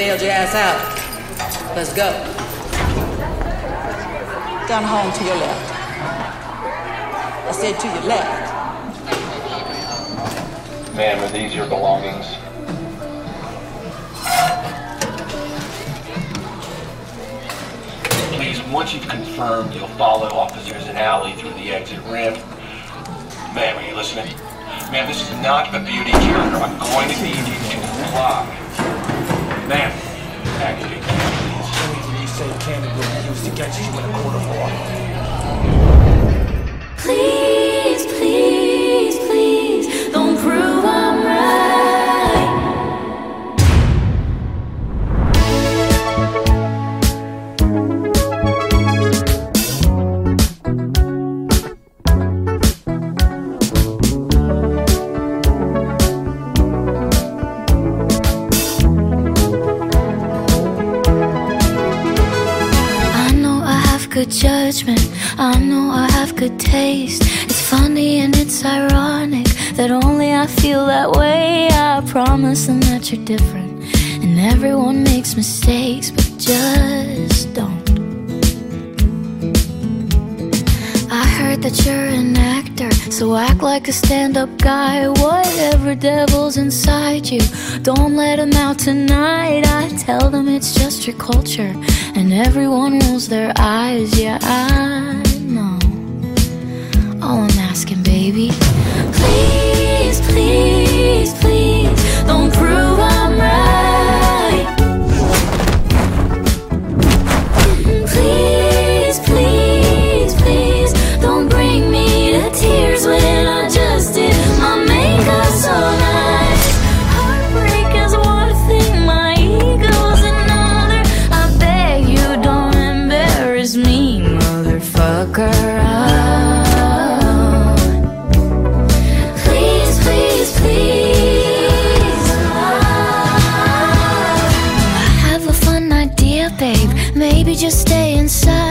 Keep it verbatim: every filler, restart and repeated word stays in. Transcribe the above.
bailed your ass out. Let's go. Down home to your left. I said to your left. Ma'am, are these your belongings? Please, once you've confirmed, you'll follow officers in alley through the exit ramp. Ma'am, are you listening? Ma'am, this is not a beauty cure. I'm going to need you to comply. Ma'am, activate the please. You say Canada will be used against you in a court of law. Please, please, please, don't prove I'm right. Good judgment, I know I have good taste. It's funny and it's ironic that only I feel that way. I promise them that you're different, and everyone makes mistakes, but just don't. I heard that you're an actor, so act like a stand-up guy. Whatever devil's inside you, don't let him out tonight. I tell them it's just your culture, and everyone rolls their eyes. Yeah, I know. All I'm asking, baby, please, please, please, don't prove I'm right. Please, please, please, don't bring me to tears when I just did my makeup so nice. Heartbreak is one thing, my ego's another. I beg you don't embarrass me, motherfucker. Please, please, please. I have a fun idea, babe. Maybe just stay inside.